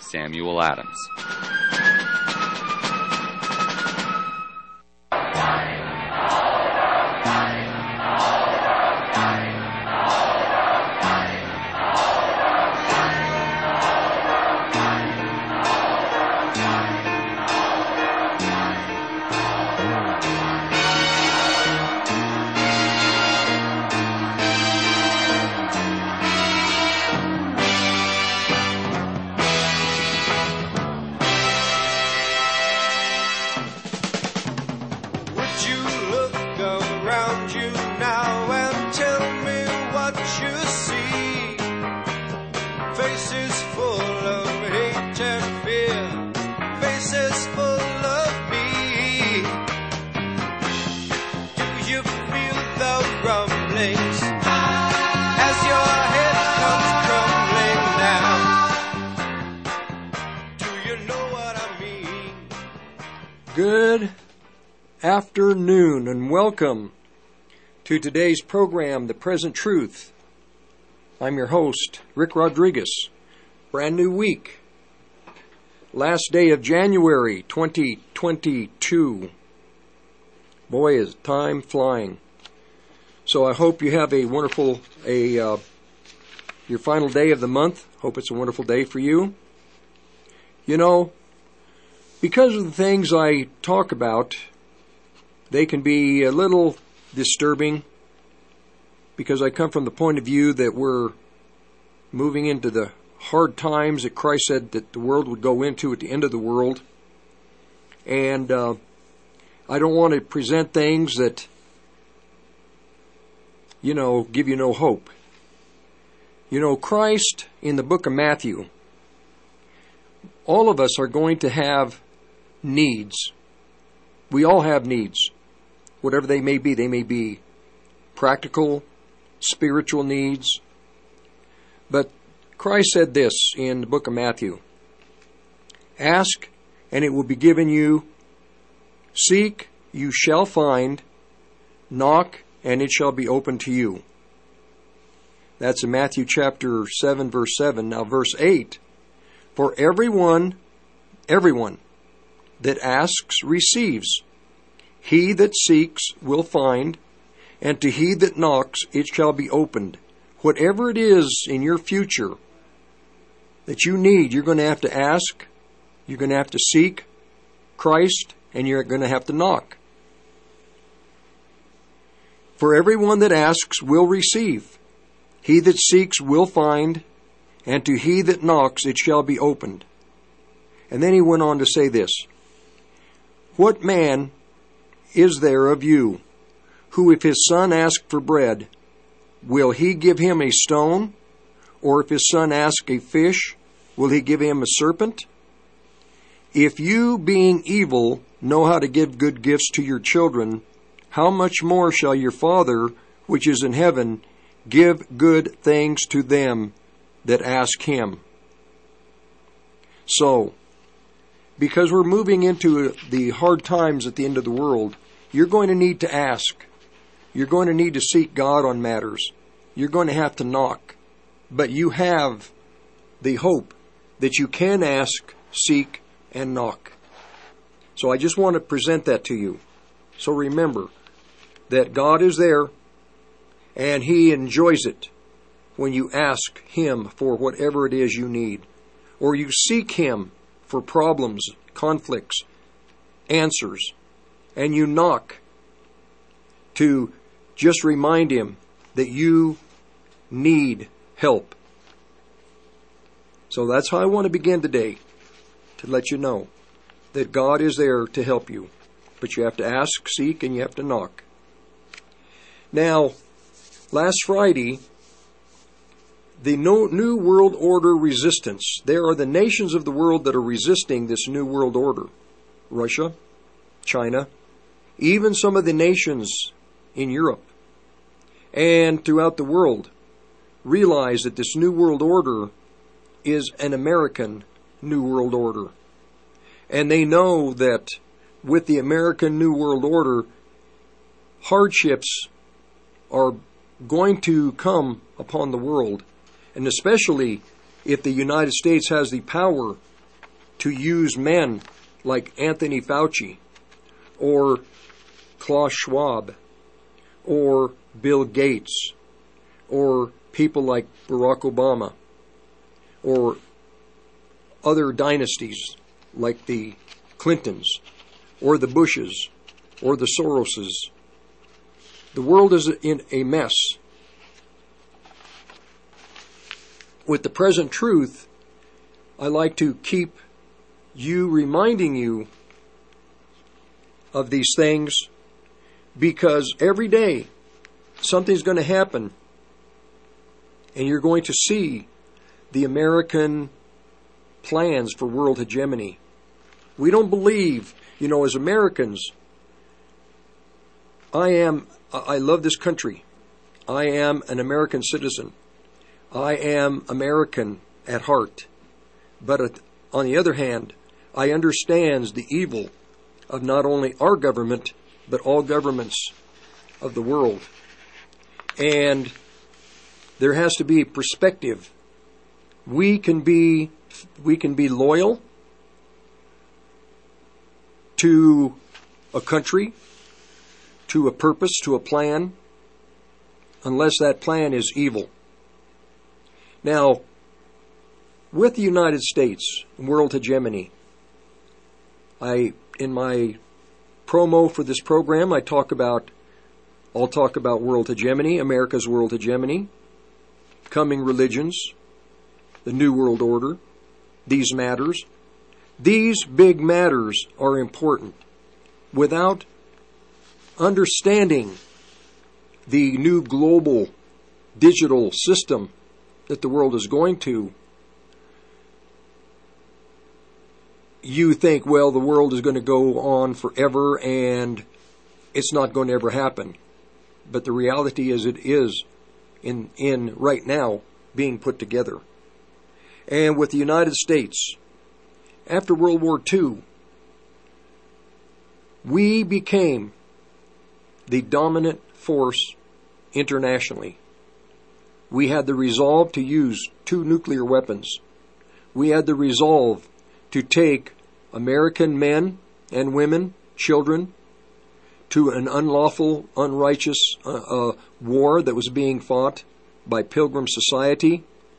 Samuel Adams. Good afternoon and welcome to today's program, The Present Truth. I'm your host, Rick Rodriguez. Brand new week. Last day of January 2022. Boy, is time flying. So I hope you have a wonderful, your final day of the month. Hope it's a wonderful day for you. You know, because of the things I talk about, they can be a little disturbing because I come from the point of view that we're moving into the hard times that Christ said that the world would go into at the end of the world. And I don't want to present things that, give you no hope. Christ in the book of Matthew, all of us are going to have needs. We all have needs, whatever they may be. They may be practical, spiritual needs. But Christ said this in the book of Matthew: ask, and it will be given you. Seek, you shall find. Knock, and it shall be opened to you. That's in Matthew chapter 7, verse 7. Now, verse 8. For everyone that asks receives. He that seeks will find, and to he that knocks it shall be opened. Whatever it is in your future that you need, you're going to have to ask, you're going to have to seek Christ, and you're going to have to knock. For everyone that asks will receive. He that seeks will find, and to he that knocks it shall be opened. And then he went on to say this: what man is there of you, who if his son ask for bread, will he give him a stone? Or if his son ask a fish, will he give him a serpent? If you, being evil, know how to give good gifts to your children, how much more shall your Father, which is in heaven, give good things to them that ask him? So, because we're moving into the hard times at the end of the world, you're going to need to ask. You're going to need to seek God on matters. You're going to have to knock. But you have the hope that you can ask, seek, and knock. So I just want to present that to you. So remember that God is there, and He enjoys it when you ask Him for whatever it is you need, or you seek Him for problems, conflicts, answers, and you knock to just remind Him that you need help. So that's how I want to begin today, to let you know that God is there to help you. But you have to ask, seek, and you have to knock. Now, last Friday, the New World Order resistance. There are the nations of the world that are resisting this New World Order. Russia, China, even some of the nations in Europe and throughout the world realize that this New World Order is an American New World Order. And they know that with the American New World Order, hardships are going to come upon the world. And especially if the United States has the power to use men like Anthony Fauci or Klaus Schwab or Bill Gates or people like Barack Obama or other dynasties like the Clintons or the Bushes or the Soroses. The world is in a mess. With the present truth, I like to keep reminding you of these things, because every day something's going to happen and you're going to see the American plans for world hegemony. We don't believe, as Americans, I love this country. I am an American citizen. I am American at heart. But on the other hand, I understand the evil of not only our government, but all governments of the world. And there has to be perspective. We can be loyal to a country, to a purpose, to a plan, unless that plan is evil. Now, with the United States and world hegemony, in my promo for this program, I'll talk about world hegemony, America's world hegemony, coming religions, the New World Order, these matters. These big matters are important. Without understanding the new global digital system that the world is going to, you think, well, the world is going to go on forever and it's not going to ever happen. But the reality is it is in right now being put together. And with the United States, after World War II, we became the dominant force internationally. We had the resolve to use 2 nuclear weapons. We had the resolve to take American men and women, children, to an unlawful, unrighteous war that was being fought by Pilgrim Society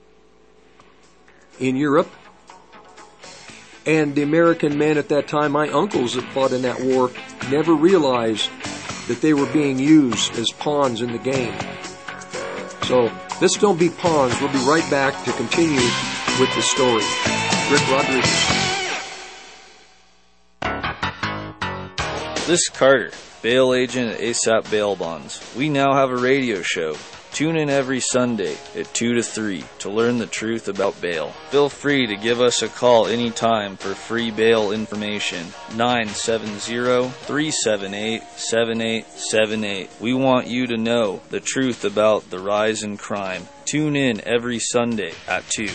in Europe. And the American men at that time, my uncles that fought in that war, never realized that they were being used as pawns in the game. So let's don't be pawns. We'll be right back to continue with the story. Rick Rodriguez. This is Carter, bail agent at ASAP Bail Bonds. We now have a radio show. Tune in every Sunday at 2 to 3 to learn the truth about bail. Feel free to give us a call anytime for free bail information. 970-378-7878. We want you to know the truth about the rise in crime. Tune in every Sunday at 2.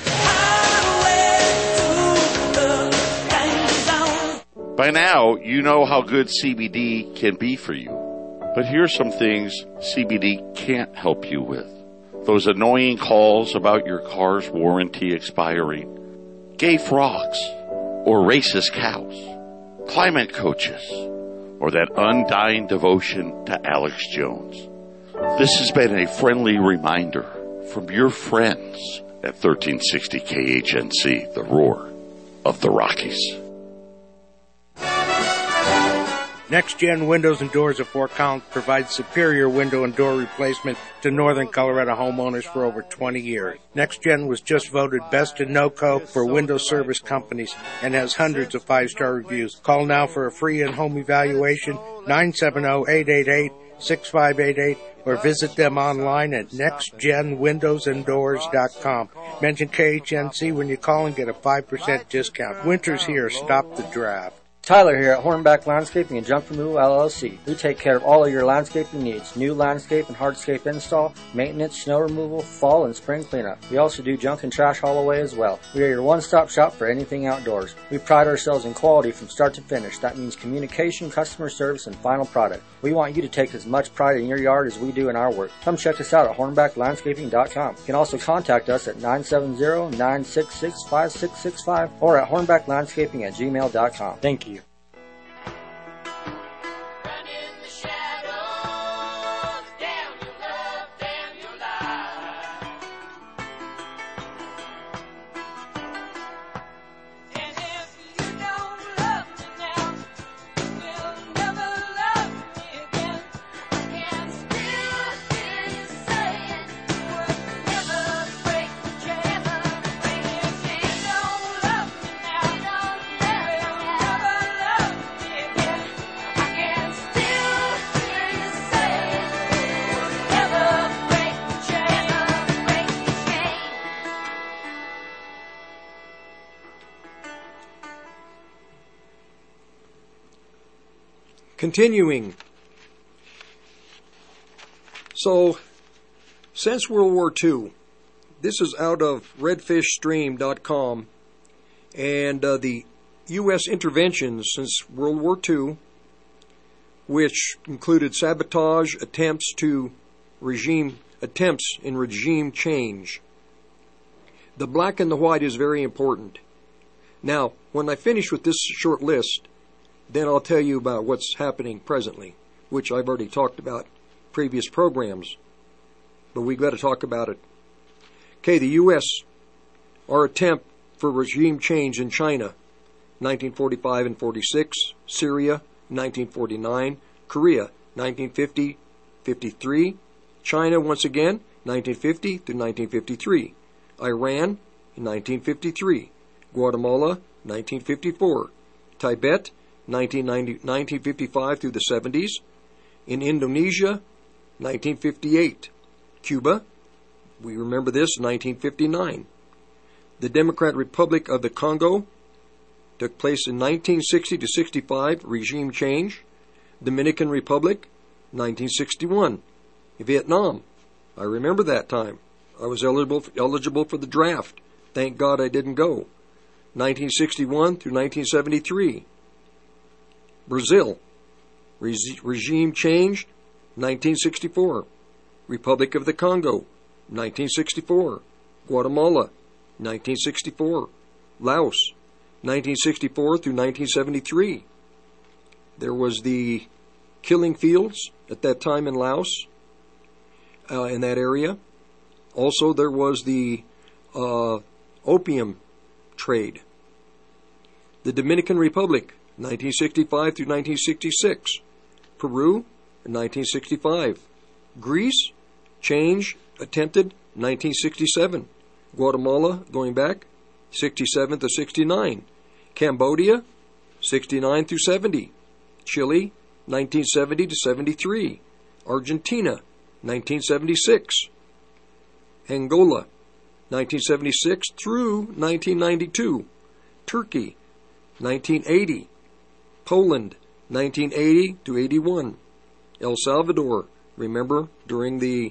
By now, you know how good CBD can be for you. But here's some things CBD can't help you with. Those annoying calls about your car's warranty expiring, gay frogs, or racist cows, climate coaches, or that undying devotion to Alex Jones. This has been a friendly reminder from your friends at 1360 KHNC, the roar of the Rockies. Next Gen Windows and Doors of Fort Collins provides superior window and door replacement to Northern Colorado homeowners for over 20 years. Next Gen was just voted Best in NoCo for window service companies and has hundreds of 5-star reviews. Call now for a free in-home evaluation, 970-888-6588, or visit them online at nextgenwindowsanddoors.com. Mention KHNC when you call and get a 5% discount. Winter's here. Stop the draft. Tyler here at Hornback Landscaping and Junk Removal LLC. We take care of all of your landscaping needs, new landscape and hardscape install, maintenance, snow removal, fall and spring cleanup. We also do junk and trash haul away as well. We are your one-stop shop for anything outdoors. We pride ourselves in quality from start to finish. That means communication, customer service, and final product. We want you to take as much pride in your yard as we do in our work. Come check us out at hornbacklandscaping.com. You can also contact us at 970-966-5665 or at hornbacklandscaping@gmail.com. Thank you. Continuing. So, since World War II, this is out of redfishstream.com, and the U.S. interventions since World War II, which included sabotage, attempts in regime change. The black and the white is very important. Now, when I finish with this short list, then I'll tell you about what's happening presently, which I've already talked about in previous programs, but we've got to talk about it. Okay, the U.S., our attempt for regime change in China, 1945 and 46, Syria, 1949, Korea, 1950-53, China once again, 1950 through 1953, Iran, 1953, Guatemala, 1954, Tibet, 1955 through the 70s. In Indonesia, 1958. Cuba, we remember this, 1959. The Democratic Republic of the Congo took place in 1960 to 65, regime change. Dominican Republic, 1961. Vietnam, I remember that time. I was eligible for the draft. Thank God I didn't go. 1961 through 1973. Brazil, regime changed, 1964. Republic of the Congo, 1964. Guatemala, 1964. Laos, 1964 through 1973. There was the killing fields at that time in Laos, in that area. Also, there was the opium trade. The Dominican Republic, 1965 through 1966. Peru, 1965. Greece, change attempted, 1967. Guatemala, going back, 67 to 69. Cambodia, 69 through 70. Chile, 1970 to 73. Argentina, 1976. Angola, 1976 through 1992. Turkey, 1980. Poland, 1980 to 81. El Salvador, remember, during the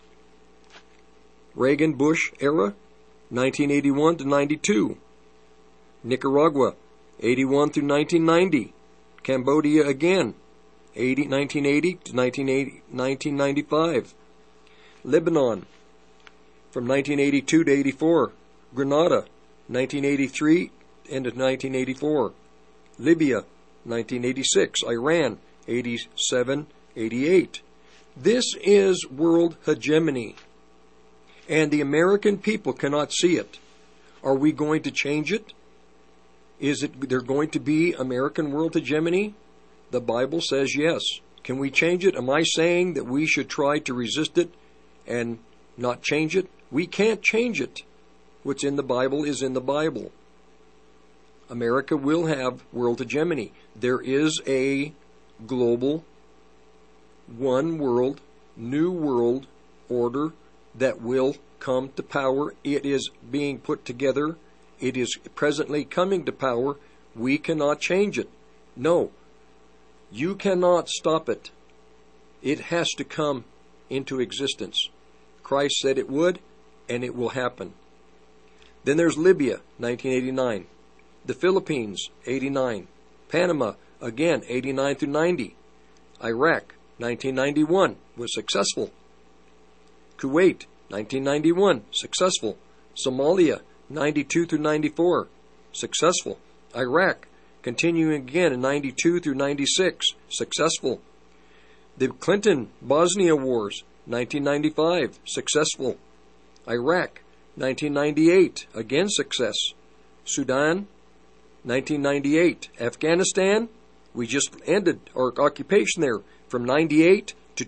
Reagan-Bush era, 1981 to 92. Nicaragua, 81 through 1990. Cambodia again, 1980 to 1995. Lebanon, from 1982 to 84. Grenada, 1983 and to 1984. Libya, 1986. Iran, 87, 88. This is world hegemony, and the American people cannot see it. Are we going to change it? Is there going to be American world hegemony? The Bible says yes. Can we change it? Am I saying that we should try to resist it and not change it? We can't change it. What's in the Bible is in the Bible. America will have world hegemony. There is a global, one world, new world order that will come to power. It is being put together. It is presently coming to power. We cannot change it. No, you cannot stop it. It has to come into existence. Christ said it would, and it will happen. Then there's Libya, 1989. The Philippines, 89. Panama, again, 89 through 90. Iraq, 1991, was successful. Kuwait, 1991, successful. Somalia, 92 through 94, successful. Iraq, continuing again in 92 through 96, successful. The Clinton-Bosnia Wars, 1995, successful. Iraq, 1998, again success. Sudan, 1998. Afghanistan, we just ended our occupation there from 98 to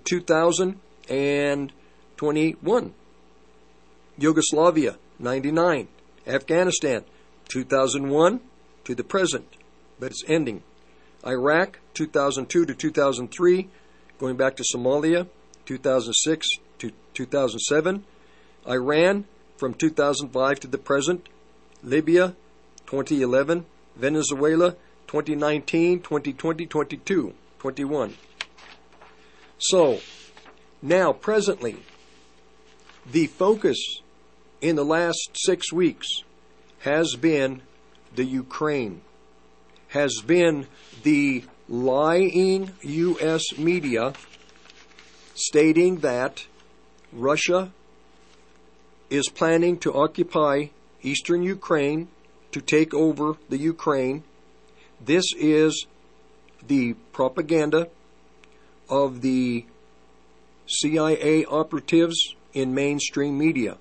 2021. Yugoslavia, 99. Afghanistan, 2001 to the present, but it's ending. Iraq, 2002 to 2003, going back to Somalia, 2006 to 2007. Iran, from 2005 to the present. Libya, 2011. Venezuela, 2019, 2020, 22, 21. So, now, presently, the focus in the last 6 weeks has been the Ukraine, has been the lying U.S. media stating that Russia is planning to occupy eastern Ukraine, to take over the Ukraine. This is the propaganda of the CIA operatives in mainstream media.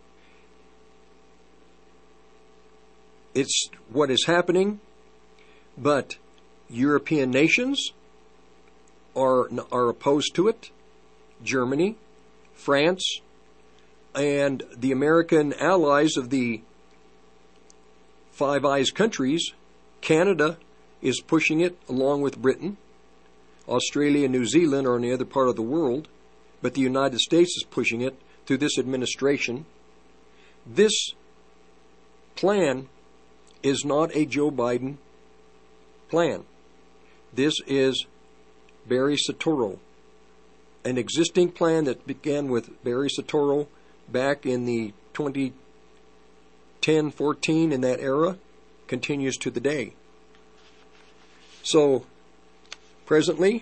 It's what is happening, but European nations are opposed to it. Germany, France, and the American allies of the Five Eyes countries. Canada is pushing it along with Britain. Australia and New Zealand are in the other part of the world, but the United States is pushing it through this administration. This plan is not a Joe Biden plan. This is Barry Soetoro, an existing plan that began with Barry Soetoro back in the 2010-14, in that era, continues to the day. So, presently,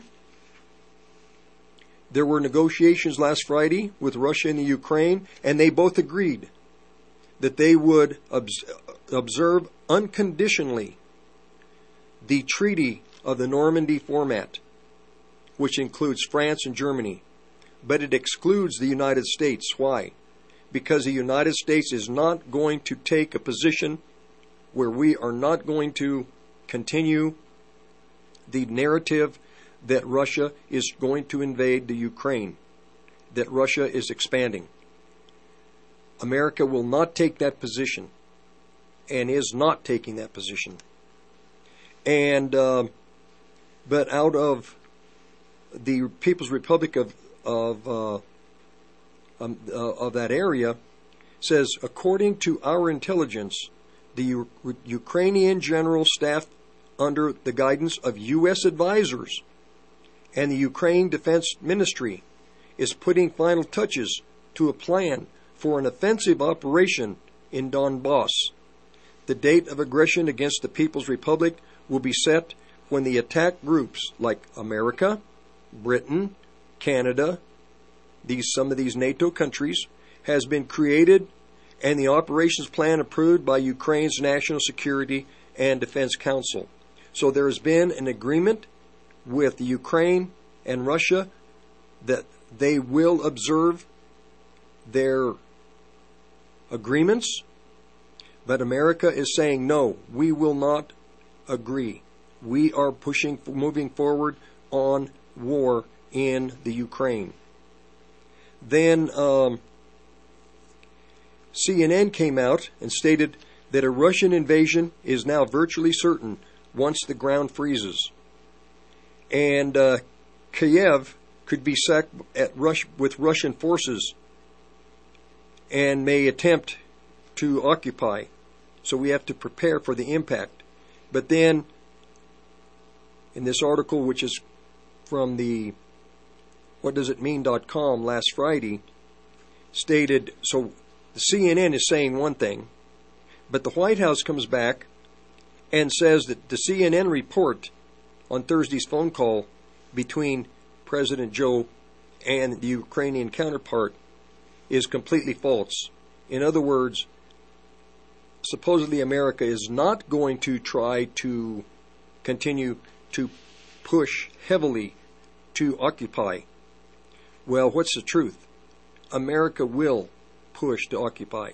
there were negotiations last Friday with Russia and the Ukraine, and they both agreed that they would observe unconditionally the Treaty of the Normandy format, which includes France and Germany, but it excludes the United States. Why? Because the United States is not going to take a position where we are not going to continue the narrative that Russia is going to invade the Ukraine, that Russia is expanding. America will not take that position, and is not taking that position. And but out of the People's Republic of that area, says, according to our intelligence, the Ukrainian General Staff, under the guidance of U.S. advisors, and the Ukraine Defense Ministry, is putting final touches to a plan for an offensive operation in Donbass. The date of aggression against the People's Republic will be set when the attack groups like America, Britain, Canada, some of these NATO countries, has been created, and the operations plan approved by Ukraine's National Security and Defense Council. So there has been an agreement with the Ukraine and Russia that they will observe their agreements, but America is saying, no, we will not agree. We are moving forward on war in the Ukraine. Then CNN came out and stated that a Russian invasion is now virtually certain once the ground freezes. And Kiev could be sacked with Russian forces and may attempt to occupy. So we have to prepare for the impact. But then in this article, which is from the whatdoesitmean.com last Friday, stated, so the CNN is saying one thing, but the White House comes back and says that the CNN report on Thursday's phone call between President Joe and the Ukrainian counterpart is completely false. In other words, supposedly America is not going to try to continue to push heavily to occupy. Well, what's the truth? America will push to occupy.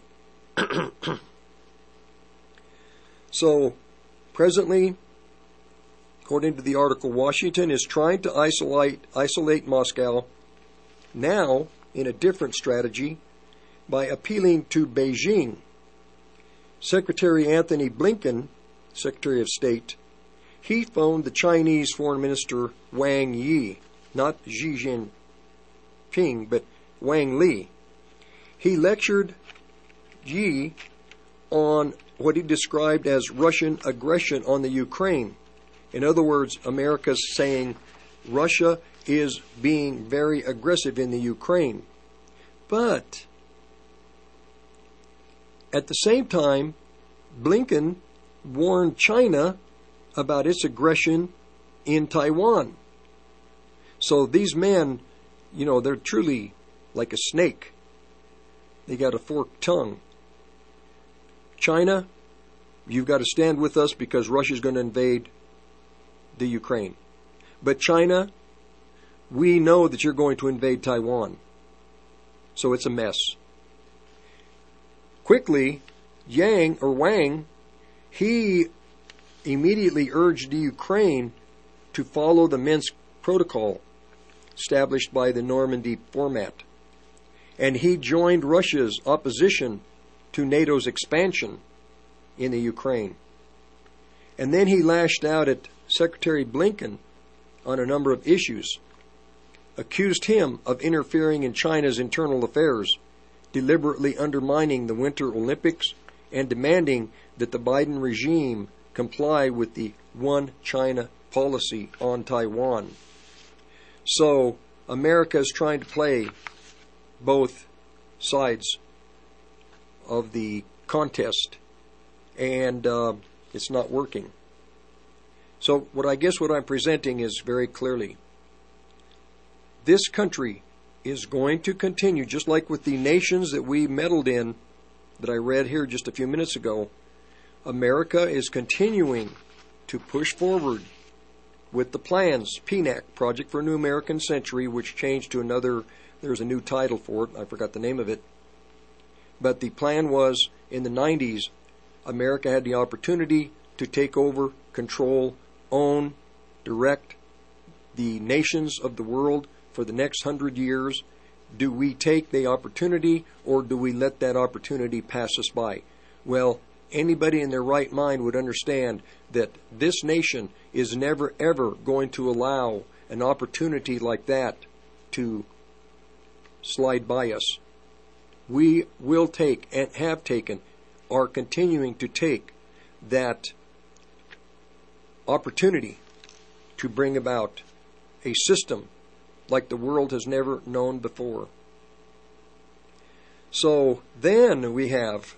So, presently, according to the article, Washington is trying to isolate Moscow now in a different strategy by appealing to Beijing. Secretary Anthony Blinken, Secretary of State, he phoned the Chinese Foreign Minister Wang Yi, not Xi Jinping, but Wang Li. He lectured Yi on what he described as Russian aggression on the Ukraine. In other words, America's saying Russia is being very aggressive in the Ukraine. But at the same time, Blinken warned China about its aggression in Taiwan. So these men, they're truly like a snake. They got a forked tongue. China, you've got to stand with us because Russia's going to invade the Ukraine. But China, we know that you're going to invade Taiwan. So it's a mess. Quickly, Wang, he immediately urged the Ukraine to follow the Minsk Protocol established by the Normandy format. And he joined Russia's opposition to NATO's expansion in the Ukraine. And then he lashed out at Secretary Blinken on a number of issues, accused him of interfering in China's internal affairs, deliberately undermining the Winter Olympics, and demanding that the Biden regime comply with the One China policy on Taiwan. So America is trying to play both sides of the contest, and it's not working. So what I'm presenting is very clearly, this country is going to continue, just like with the nations that we meddled in, that I read here just a few minutes ago. America is continuing to push forward with the plans, PNAC, Project for a New American Century, which changed to another, there's a new title for it, I forgot the name of it. But the plan was, in the 90s, America had the opportunity to take over, control, own, direct the nations of the world for the next 100 years. Do we take the opportunity, or do we let that opportunity pass us by? Well, anybody in their right mind would understand that this nation is never, ever going to allow an opportunity like that to slide by us. We will take, and have taken, are continuing to take that opportunity to bring about a system like the world has never known before. So then we have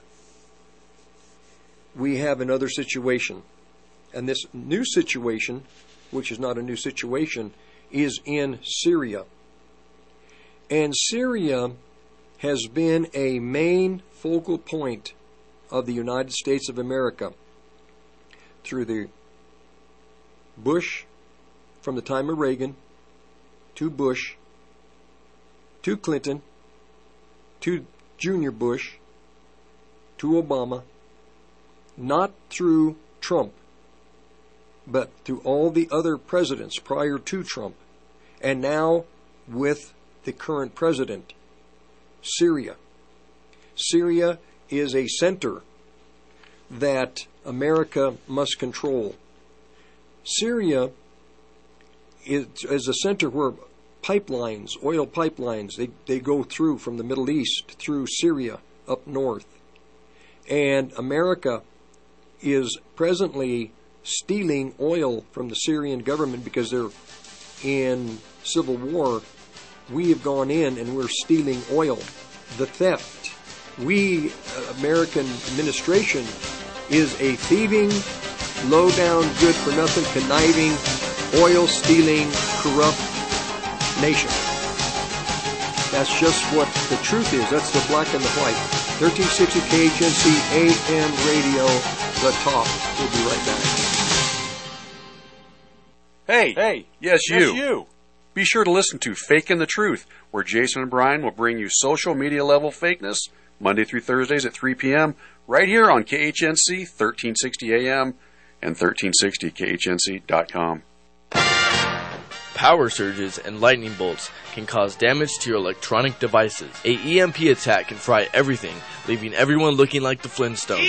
another situation. And this new situation, which is not a new situation, is in Syria. And Syria has been a main focal point of the United States of America through the Bush, from the time of Reagan, to Bush, to Clinton, to Junior Bush, to Obama, not through Trump, but through all the other presidents prior to Trump, and now with the current president. Syria. Syria is a center that America must control. Syria is a center where pipelines, oil pipelines, they go through from the Middle East through Syria up north. And America is presently stealing oil from the Syrian government because they're in civil war. We have gone in and we're stealing oil. The theft. We, American administration, is a thieving, low-down, good-for-nothing, conniving, oil-stealing, corrupt nation. That's just what the truth is. That's the black and the white. 1360 KHNC AM radio, the talk. We'll be right back. Hey, yes, you. Be sure to listen to Faking the Truth, where Jason and Brian will bring you social media level fakeness Monday through Thursdays at 3 p.m. right here on KHNC 1360 AM and 1360KHNC.com. Power surges and lightning bolts can cause damage to your electronic devices. A EMP attack can fry everything, leaving everyone looking like the Flintstones.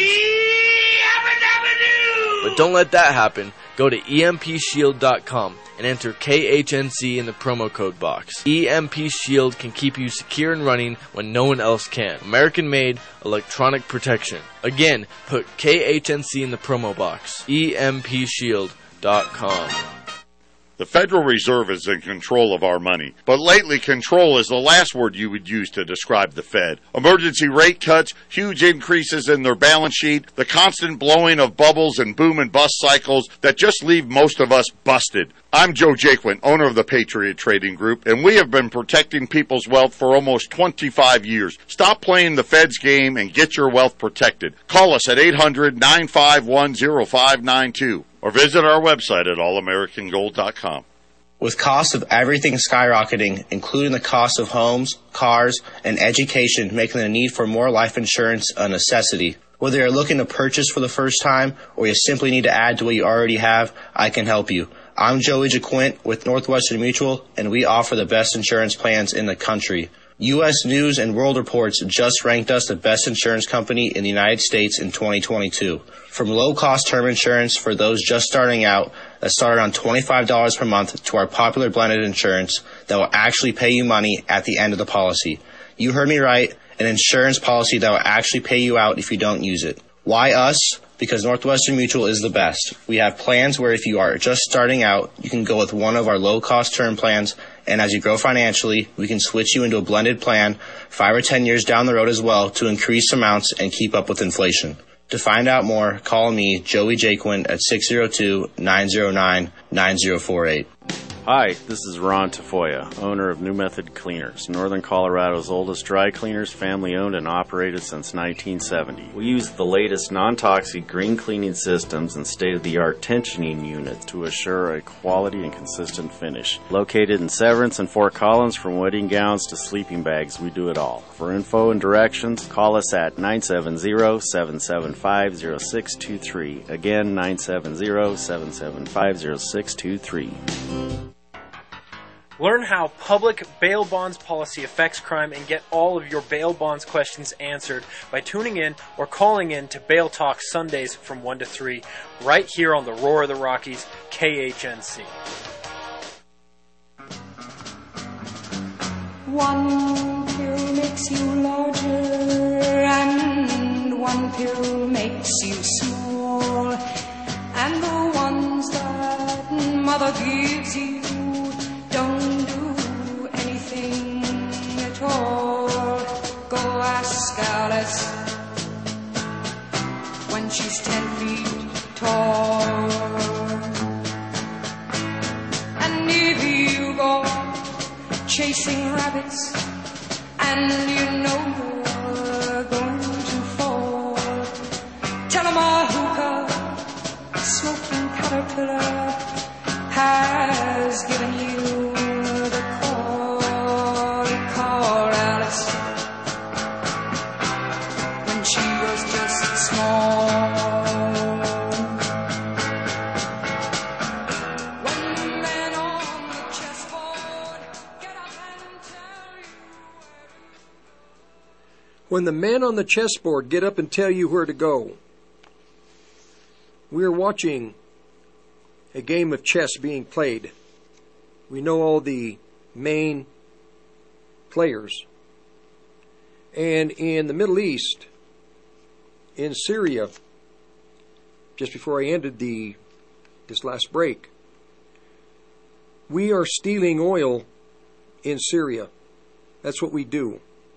But don't let that happen. Go to EMPShield.com and enter KHNC in the promo code box. EMP Shield can keep you secure and running when no one else can. American-made electronic protection. Again, put KHNC in the promo box. EMPShield.com. The Federal Reserve is in control of our money, but lately control is the last word you would use to describe the Fed. Emergency rate cuts, huge increases in their balance sheet, the constant blowing of bubbles and boom and bust cycles that just leave most of us busted. I'm Joe Jaquin, owner of the Patriot Trading Group, and we have been protecting people's wealth for almost 25 years. Stop playing the Fed's game and get your wealth protected. Call us at 800-951-0592 or visit our website at allamericangold.com. With costs of everything skyrocketing, including the cost of homes, cars, and education, making the need for more life insurance a necessity. Whether you're looking to purchase for the first time or you simply need to add to what you already have, I can help you. I'm Joey JaQuint with Northwestern Mutual, and we offer the best insurance plans in the country. U.S. News and World Reports just ranked us the best insurance company in the United States in 2022. From low-cost term insurance for those just starting out that started on $25 per month to our popular blended insurance that will actually pay you money at the end of the policy. You heard me right, an insurance policy that will actually pay you out if you don't use it. Why us? Because Northwestern Mutual is the best. We have plans where if you are just starting out, you can go with one of our low-cost term plans, and as you grow financially, we can switch you into a blended plan 5 or 10 years down the road as well to increase amounts and keep up with inflation. To find out more, call me, Joey Jaquin, at 602-909-9048. Hi, this is Ron Tafoya, owner of New Method Cleaners, Northern Colorado's oldest dry cleaners, family-owned and operated since 1970. We use the latest non-toxic green cleaning systems and state-of-the-art tensioning units to assure a quality and consistent finish. Located in Severance and Fort Collins, from wedding gowns to sleeping bags, we do it all. For info and directions, call us at 970-775-0623. Again, 970-775-0623. Learn how public bail bonds policy affects crime and get all of your bail bonds questions answered by tuning in or calling in to Bail Talk Sundays from 1 to 3 right here on the Roar of the Rockies, KHNC. One pill makes you larger and one pill makes you small, and the ones that mother gives you don't do anything at all. Go ask Alice when she's 10 feet tall. And if you go chasing rabbits and you know you're going to fall, tell 'em a hookah smoking caterpillar has given you the call. Call Alice when she was just small. When the man on the chessboard get up and tell you. When the men on the chessboard get up and tell you where to go. We're watching a game of chess being played. We know all the main players. And in the Middle East, in Syria, just before I ended the this last break. We are stealing oil in Syria. That's what we do.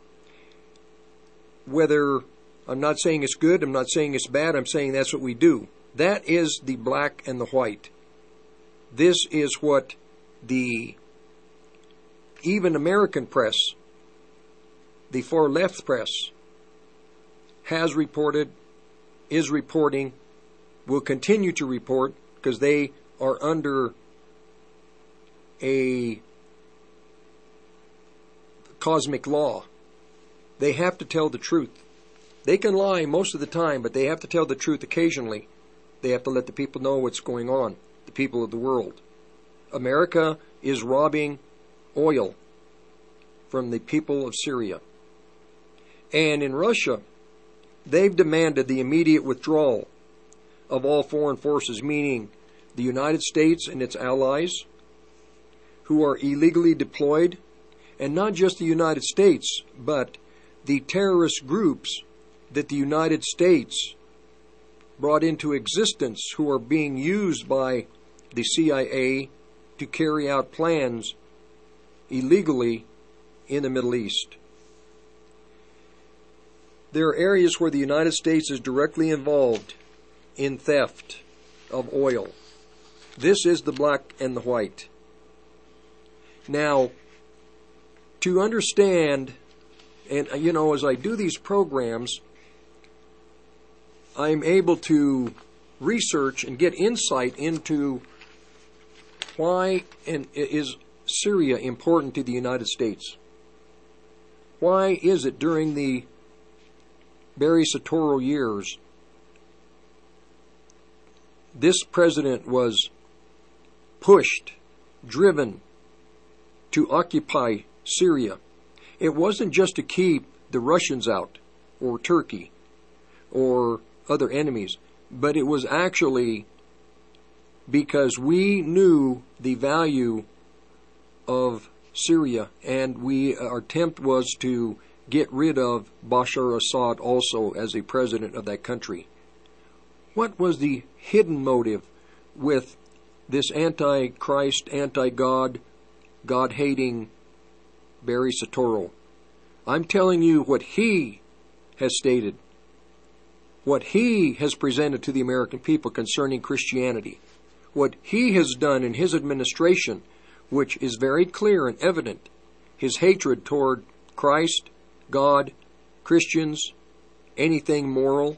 Whether, I'm not saying it's good, I'm not saying it's bad, I'm saying that's what we do. That is the black and the white. This is what the even American press, the far left press, has reported, is reporting, will continue to report, because they are under a cosmic law. They have to tell the truth. They can lie most of the time, but they have to tell the truth occasionally. They have to let the people know what's going on, the people of the world. America is robbing oil from the people of Syria. And in Russia, they've demanded the immediate withdrawal of all foreign forces, meaning the United States and its allies who are illegally deployed, and not just the United States, but the terrorist groups that the United States brought into existence, who are being used by the CIA to carry out plans illegally in the Middle East. There are areas where the United States is directly involved in theft of oil. This is the black and the white. Now, to understand, and as I do these programs, I'm able to research and get insight into why is Syria important to the United States. Why is it during the Barry Soetoro years this president was pushed, driven to occupy Syria? It wasn't just to keep the Russians out, or Turkey, or other enemies, but it was actually because we knew the value of Syria, and our attempt was to get rid of Bashar Assad also as a president of that country. What was the hidden motive with this anti-Christ, anti-God, God-hating Barry Soetoro? I'm telling you what he has stated, what he has presented to the American people concerning Christianity, what he has done in his administration, which is very clear and evident, his hatred toward Christ, God, Christians, anything moral.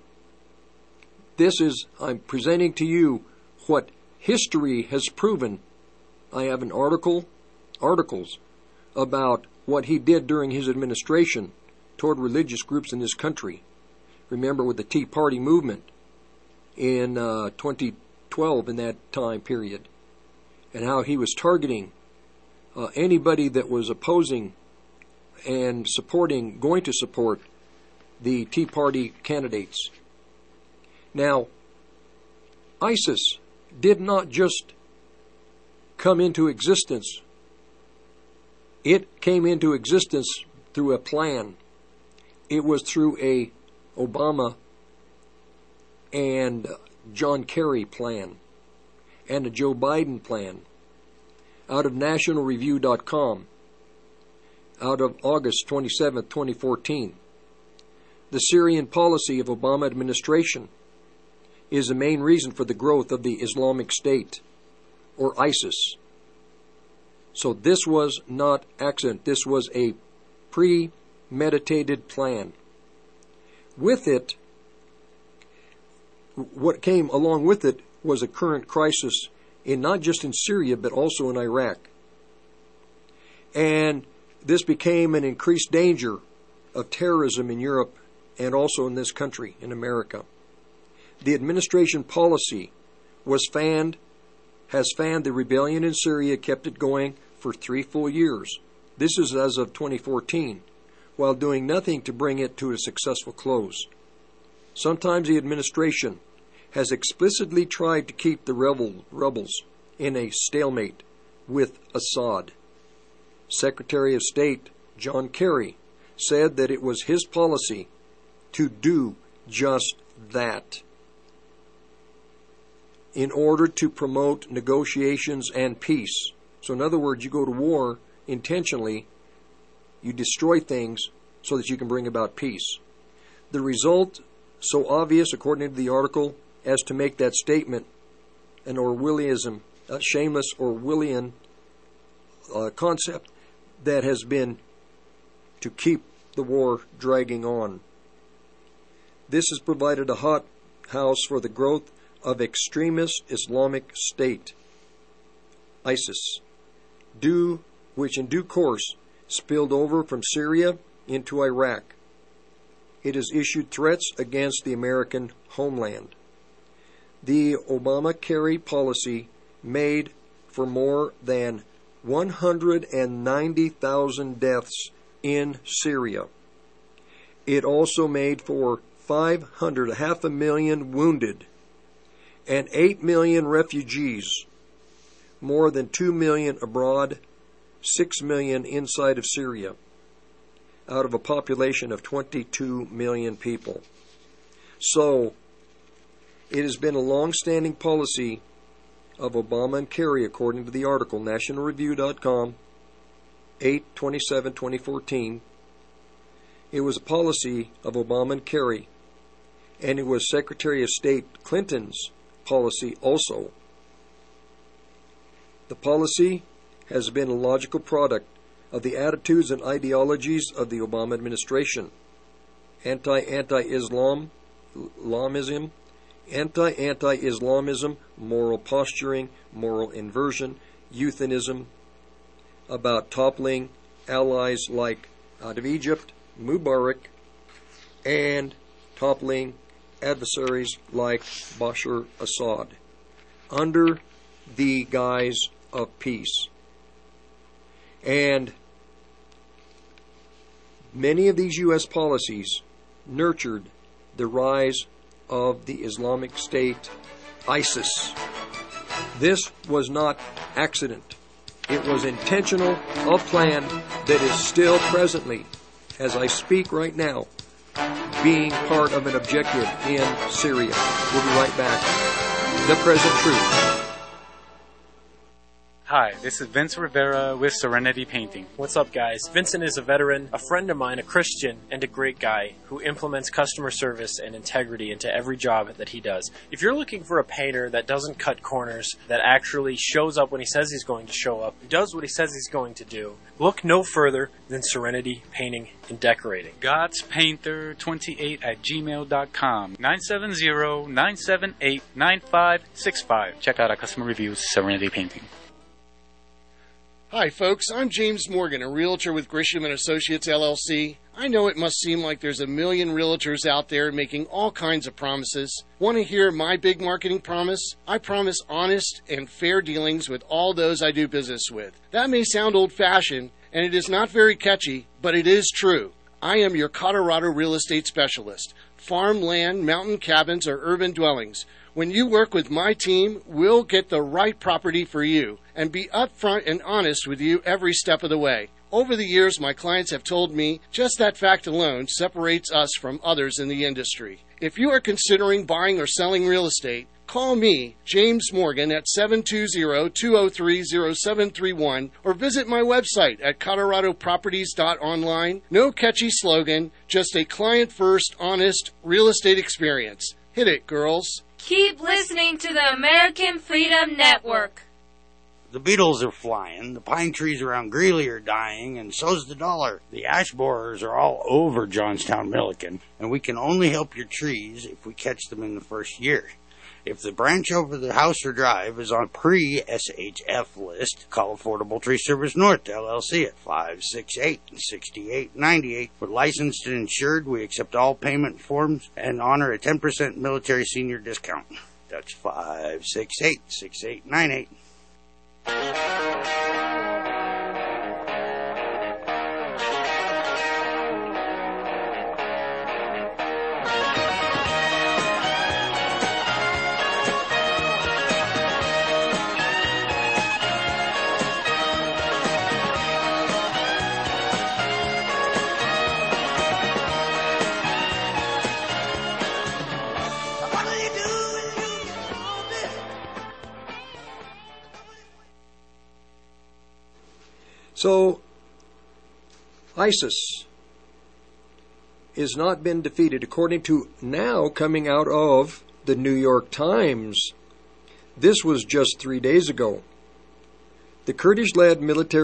I'm presenting to you what history has proven. I have articles about what he did during his administration toward religious groups in this country. Remember, with the Tea Party movement in 2012, in that time period, and how he was targeting anybody that was opposing and going to support the Tea Party candidates. Now, ISIS did not just come into existence. It came into existence through a plan. It was through a Obama and John Kerry plan and a Joe Biden plan out of nationalreview.com out of August 27, 2014. The Syrian policy of Obama administration is the main reason for the growth of the Islamic State, or ISIS. So this was not accident. This was a premeditated plan. With it, what came along with it was a current crisis not just in Syria, but also in Iraq. And this became an increased danger of terrorism in Europe and also in this country, in America. The administration policy has fanned the rebellion in Syria, kept it going for 3 full years. This is as of 2014, while doing nothing to bring it to a successful close. Sometimes the administration has explicitly tried to keep the rebels in a stalemate with Assad. Secretary of State John Kerry said that it was his policy to do just that. in order to promote negotiations and peace. So in other words, you go to war intentionally, you destroy things so that you can bring about peace. The result, so obvious according to the article, as to make that statement an Orwellism, a shameless Orwellian concept that has been to keep the war dragging on. This has provided a hot house for the growth of extremist Islamic State, ISIS, which in due course spilled over from Syria into Iraq. It has issued threats against the American homeland. The Obamacare policy made for more than 190,000 deaths in Syria. It also made for 500,000 wounded, and 8 million refugees, more than 2 million abroad, 6 million inside of Syria, out of a population of 22 million people. So, it has been a long-standing policy of Obama and Kerry, according to the article, nationalreview.com, 8/27/2014. It was a policy of Obama and Kerry, and it was Secretary of State Clinton's policy also. The policy has been a logical product of the attitudes and ideologies of the Obama administration. Anti-Islamism, moral posturing, moral inversion, euthanism, about toppling allies like out of Egypt, Mubarak, and toppling adversaries like Bashar Assad under the guise of peace. And many of these U.S. policies nurtured the rise of the Islamic State, ISIS. This was not accident. It was intentional, a plan that is still presently, as I speak right now, being part of an objective in Syria. We'll be right back. The Present Truth. Hi, this is Vince Rivera with Serenity Painting. What's up, guys? Vincent is a veteran, a friend of mine, a Christian, and a great guy who implements customer service and integrity into every job that he does. If you're looking for a painter that doesn't cut corners, that actually shows up when he says he's going to show up, does what he says he's going to do, look no further than Serenity Painting and Decorating. GodsPainter28@gmail.com. 970-978-9565. Check out our customer reviews, Serenity Painting. Hi folks, I'm James Morgan, a realtor with Grisham & Associates LLC. I know it must seem like there's a million realtors out there making all kinds of promises. Want to hear my big marketing promise? I promise honest and fair dealings with all those I do business with. That may sound old-fashioned, and it is not very catchy, but it is true. I am your Colorado real estate specialist. Farm, land, mountain cabins, or urban dwellings. When you work with my team, we'll get the right property for you and be upfront and honest with you every step of the way. Over the years, my clients have told me just that fact alone separates us from others in the industry. If you are considering buying or selling real estate, call me, James Morgan, at 720-203-0731 or visit my website at coloradoproperties.online. No catchy slogan, just a client-first, honest real estate experience. Hit it, girls. Keep listening to the American Freedom Network. The beetles are flying, the pine trees around Greeley are dying, and so's the dollar. The ash borers are all over Johnstown, Milliken, and we can only help your trees if we catch them in the first year. If the branch over the house or drive is on pre-SHF list, call Affordable Tree Service North, LLC at 568-6898. We're licensed and insured. We accept all payment forms and honor a 10% military senior discount. That's 568-6898. So, ISIS has not been defeated, according to now coming out of the New York Times. This was just 3 days ago. The Kurdish-led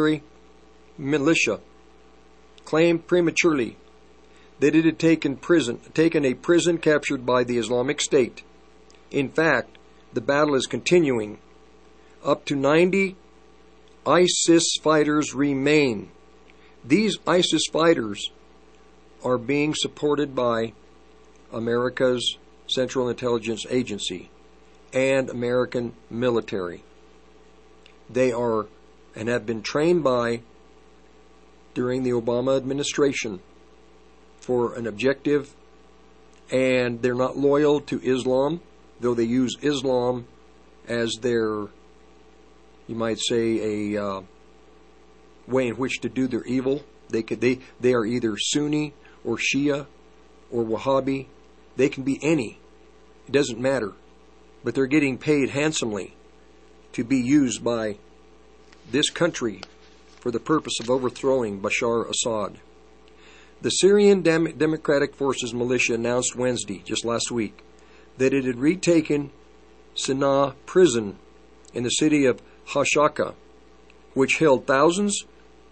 militia claimed prematurely that it had taken a prison captured by the Islamic State. In fact, the battle is continuing. Up to 90 ISIS fighters remain. These ISIS fighters are being supported by America's Central Intelligence Agency and American military. They are and have been trained by during the Obama administration for an objective, and they're not loyal to Islam, though they use Islam as their, you might say, a way in which to do their evil. They are either Sunni or Shia or Wahhabi. They can be any. It doesn't matter. But they're getting paid handsomely to be used by this country for the purpose of overthrowing Bashar Assad. The Syrian Democratic Forces militia announced Wednesday, just last week, that it had retaken Sana'a prison in the city of Hashaka, which held thousands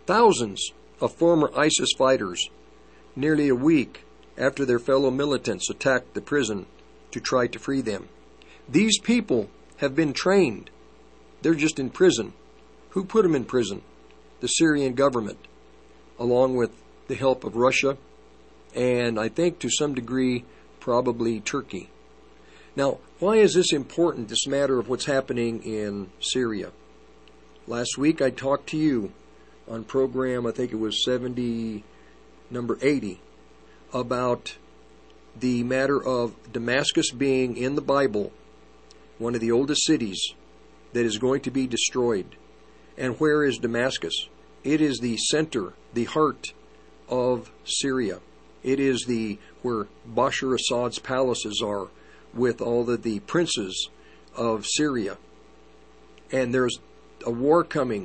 of former ISIS fighters, nearly a week after their fellow militants attacked the prison to try to free them. These people have been trained. They're just in prison. Who put them in prison? The Syrian government, along with the help of Russia, and I think to some degree probably Turkey. Now, why is this important, this matter of what's happening in Syria? Last week I talked to you on program, I think it was number 80, about the matter of Damascus being in the Bible one of the oldest cities that is going to be destroyed. And where is Damascus? It is the center, the heart of Syria. It is where Bashar Assad's palaces are, with all the princes of Syria. And there's a war coming.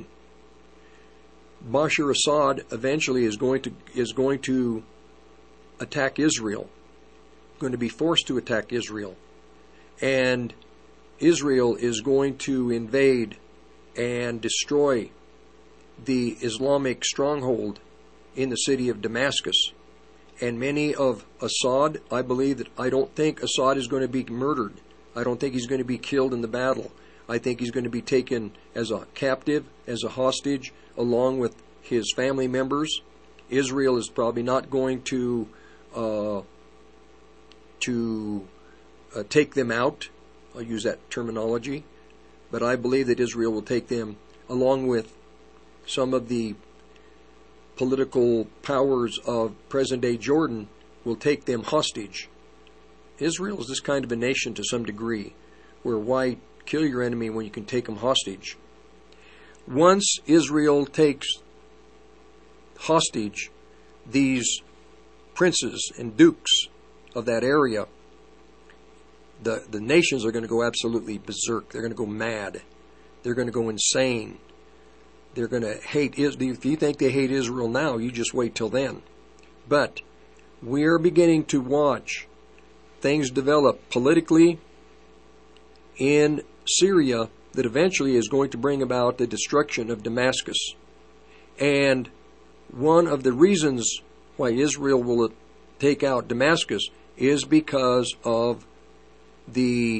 Bashar Assad eventually is going to attack Israel, going to be forced to attack Israel. And Israel is going to invade and destroy the Islamic stronghold in the city of Damascus. And many of Assad, I don't think Assad is going to be murdered. I don't think he's going to be killed in the battle. I think he's going to be taken as a captive, as a hostage, along with his family members. Israel is probably not going to take them out. I'll use that terminology. But I believe that Israel will take them, along with some of the political powers of present-day Jordan, will take them hostage. Israel is this kind of a nation to some degree, where why kill your enemy when you can take them hostage? Once Israel takes hostage these princes and dukes of that area, the nations are going to go absolutely berserk. They're going to go mad. They're going to go insane. They're going to hate Israel. If you think they hate Israel now, you just wait till then. But we're beginning to watch things develop politically in Syria that eventually is going to bring about the destruction of Damascus. And one of the reasons why Israel will take out Damascus is because of the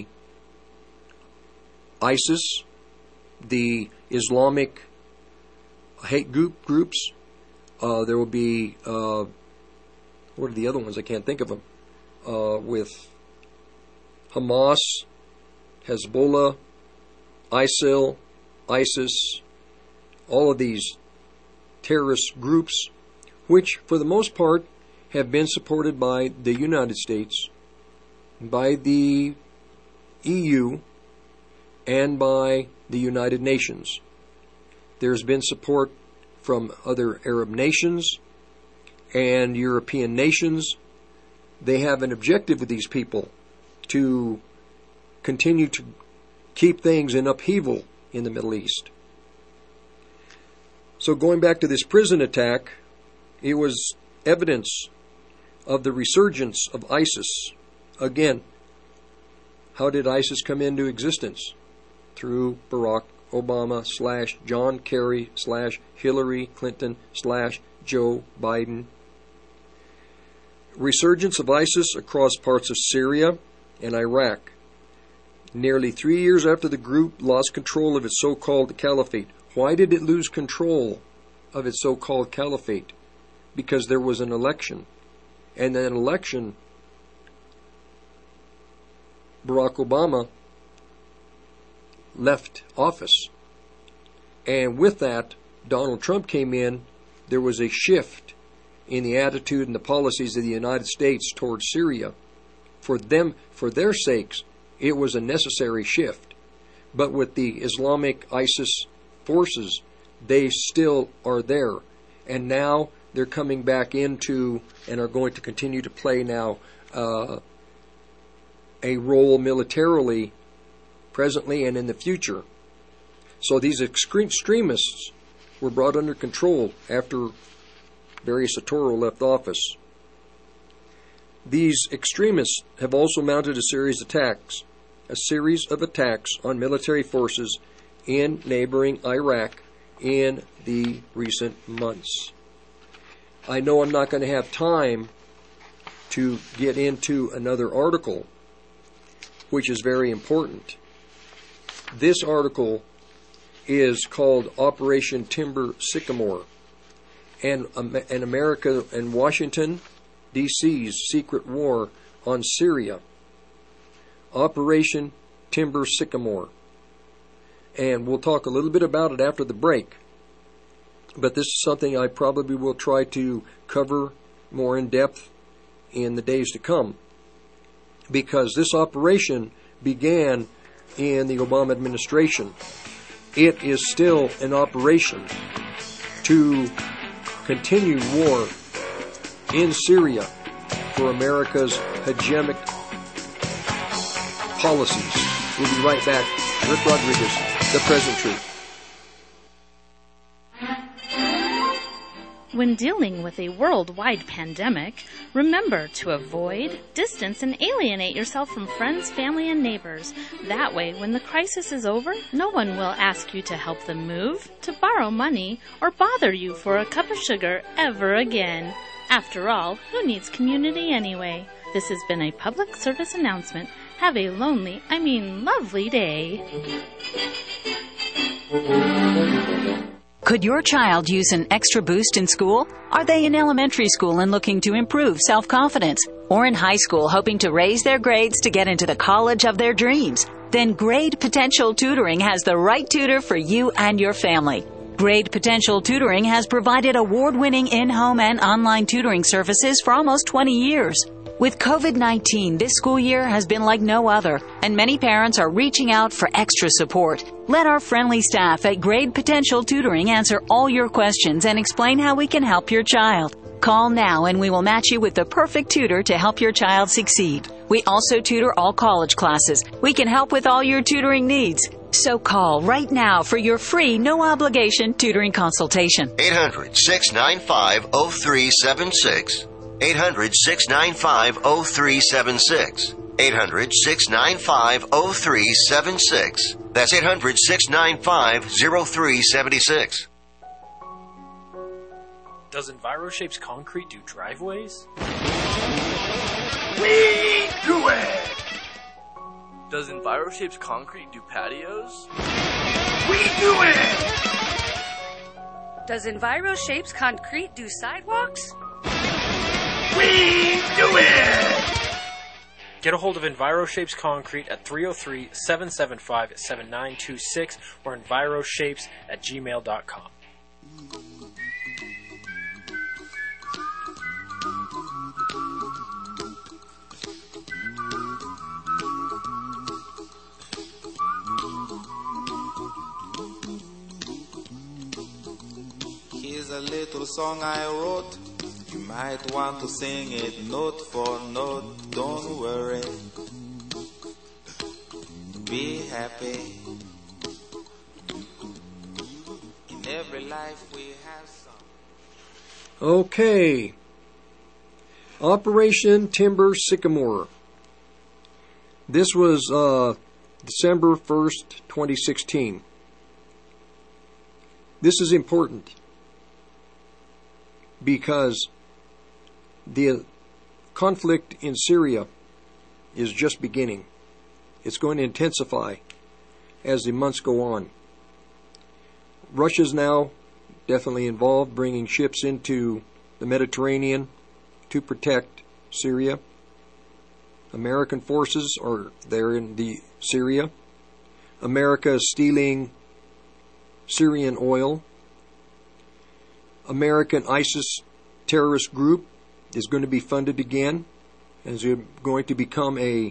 ISIS, the Islamic hate groups. There will be, what are the other ones? I can't think of them. With Hamas, Hezbollah, ISIL, ISIS, all of these terrorist groups, which for the most part have been supported by the United States, by the EU, and by the United Nations. There's been support from other Arab nations and European nations. They have an objective with these people to continue to keep things in upheaval in the Middle East. So going back to this prison attack, it was evidence of the resurgence of ISIS. Again, how did ISIS come into existence? Through Barack Obama / John Kerry / Hillary Clinton / Joe Biden. Resurgence of ISIS across parts of Syria and Iraq. Nearly 3 years after the group lost control of its so-called caliphate. Why did it lose control of its so-called caliphate? Because there was an election. And that election, Barack Obama left office. And with that, Donald Trump came in. There was a shift in the attitude and the policies of the United States towards Syria. For their sakes, it was a necessary shift. But with the Islamic ISIS forces, they still are there. And now they're coming back into and are going to continue to play now a role militarily, presently and in the future. So these extremists were brought under control after Barry Soetoro left office. These extremists have also mounted a series of attacks on military forces in neighboring Iraq in the recent months. I know I'm not going to have time to get into another article, which is very important. This article is called Operation Timber Sycamore, and America and Washington, D.C.'s secret war on Syria. Operation Timber Sycamore. And we'll talk a little bit about it after the break. But this is something I probably will try to cover more in depth in the days to come. Because this operation began in the Obama administration. It is still an operation to continue war in Syria for America's hegemonic policies. We'll be right back. Rick Rodriguez, The Present Truth. When dealing with a worldwide pandemic, remember to avoid, distance, and alienate yourself from friends, family, and neighbors. That way, when the crisis is over, no one will ask you to help them move, to borrow money, or bother you for a cup of sugar ever again. After all, who needs community anyway? This has been a public service announcement. Have a lovely day. Could your child use an extra boost in school? Are they in elementary school and looking to improve self-confidence? Or in high school hoping to raise their grades to get into the college of their dreams? Then Grade Potential Tutoring has the right tutor for you and your family. Grade Potential Tutoring has provided award-winning in-home and online tutoring services for almost 20 years. With COVID-19, this school year has been like no other, and many parents are reaching out for extra support. Let our friendly staff at Grade Potential Tutoring answer all your questions and explain how we can help your child. Call now and we will match you with the perfect tutor to help your child succeed. We also tutor all college classes. We can help with all your tutoring needs. So call right now for your free, no-obligation tutoring consultation. 800-695-0376. 800-695-0376. 800-695-0376. That's 800-695-0376. Does EnviroShapes Concrete do driveways? We do it! Does EnviroShapes Concrete do patios? We do it! Does EnviroShapes Concrete do sidewalks? We do it! Get a hold of EnviroShapes Concrete at 303-775-7926 or EnviroShapes@gmail.com. Here's a little song I wrote. You might want to sing it note for note. Don't worry. Be happy. In every life we have some. Okay. Operation Timber Sycamore. This was December 1st, 2016. This is important because the conflict in Syria is just beginning. It's going to intensify as the months go on. Russia's now definitely involved, bringing ships into the Mediterranean to protect Syria. American forces are there in the Syria. America is stealing Syrian oil. American ISIS terrorist group is going to be funded again, and is going to become a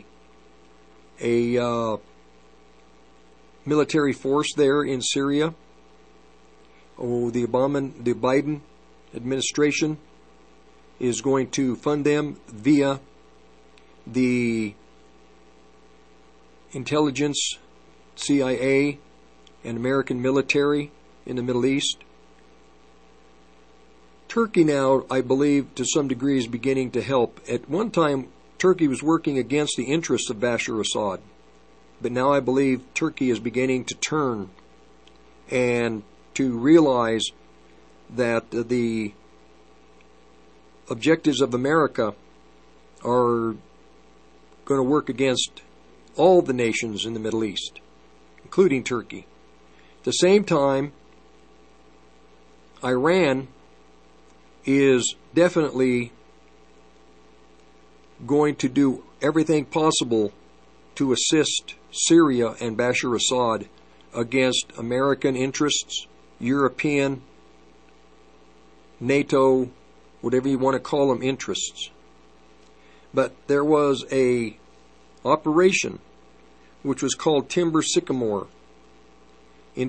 military force there in Syria. The Biden administration is going to fund them via the intelligence, CIA, and American military in the Middle East. Turkey now, I believe, to some degree is beginning to help. At one time, Turkey was working against the interests of Bashar Assad. But now I believe Turkey is beginning to turn and to realize that the objectives of America are going to work against all the nations in the Middle East, including Turkey. At the same time, Iran is definitely going to do everything possible to assist Syria and Bashar Assad against American interests, European, NATO, whatever you want to call them, interests. But there was a operation which was called Timber Sycamore in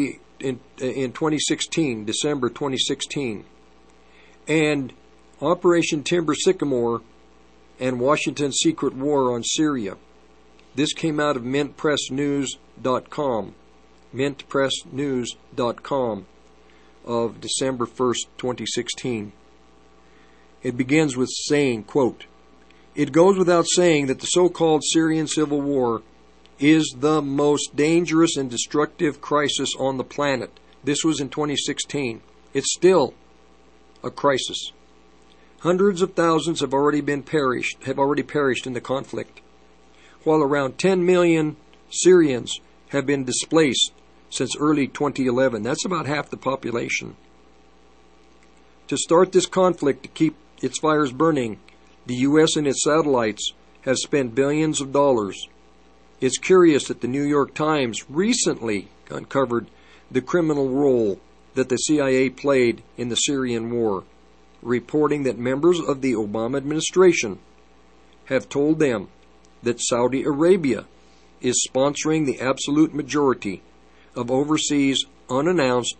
2016, December 2016. And Operation Timber Sycamore and Washington's secret war on Syria. This came out of mintpressnews.com, mintpressnews.com of December 1st, 2016. It begins with saying, quote, "It goes without saying that the so-called Syrian civil war is the most dangerous and destructive crisis on the planet." This was in 2016. It's still a crisis. Hundreds of thousands have already perished in the conflict, while around 10 million Syrians have been displaced since early 2011. That's about half the population. To start this conflict, to keep its fires burning, the U.S. and its satellites have spent billions of dollars. It's curious that the New York Times recently uncovered the criminal role that the CIA played in the Syrian war, reporting that members of the Obama administration have told them that Saudi Arabia is sponsoring the absolute majority of overseas unannounced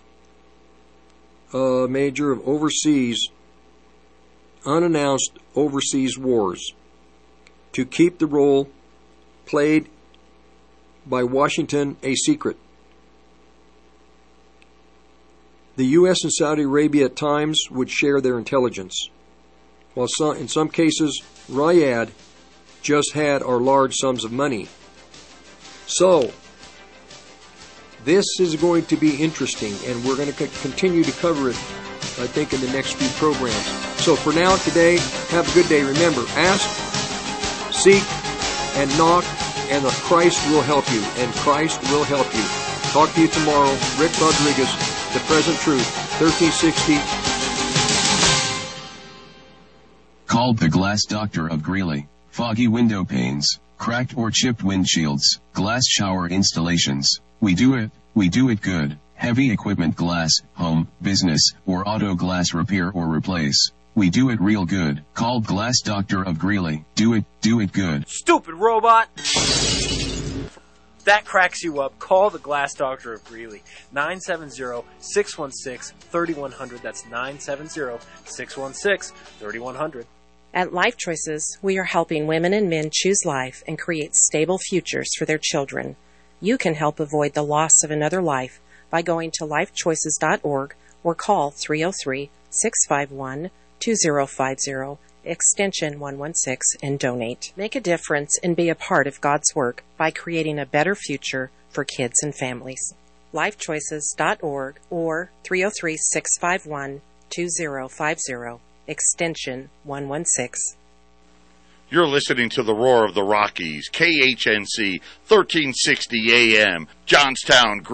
overseas wars to keep the role played by Washington a secret. The U.S. and Saudi Arabia at times would share their intelligence, while in some cases Riyadh just had our large sums of money. So, this is going to be interesting, and we're going to continue to cover it, I think, in the next few programs. So for now, today, have a good day. Remember, ask, seek, and knock, and Christ will help you, and Christ will help you. Talk to you tomorrow. Rick Rodriguez, The Present Truth, 1360. Called the Glass Doctor of Greeley. Foggy window panes, cracked or chipped windshields, glass shower installations. We do it good. Heavy equipment glass, home, business, or auto glass repair or replace. We do it real good. Called Glass Doctor of Greeley. Do it good. Stupid robot! That cracks you up. Call the Glass Doctor of Greeley. 970-616-3100. That's 970-616-3100. At Life Choices, we are helping women and men choose life and create stable futures for their children. You can help avoid the loss of another life by going to lifechoices.org or call 303-651-2050, extension 116, and donate. Make a difference and be a part of God's work by creating a better future for kids and families. lifechoices.org or 303-651-2050, extension 116. You're listening to the Roar of the Rockies, KHNC, 1360 AM, Johnstown.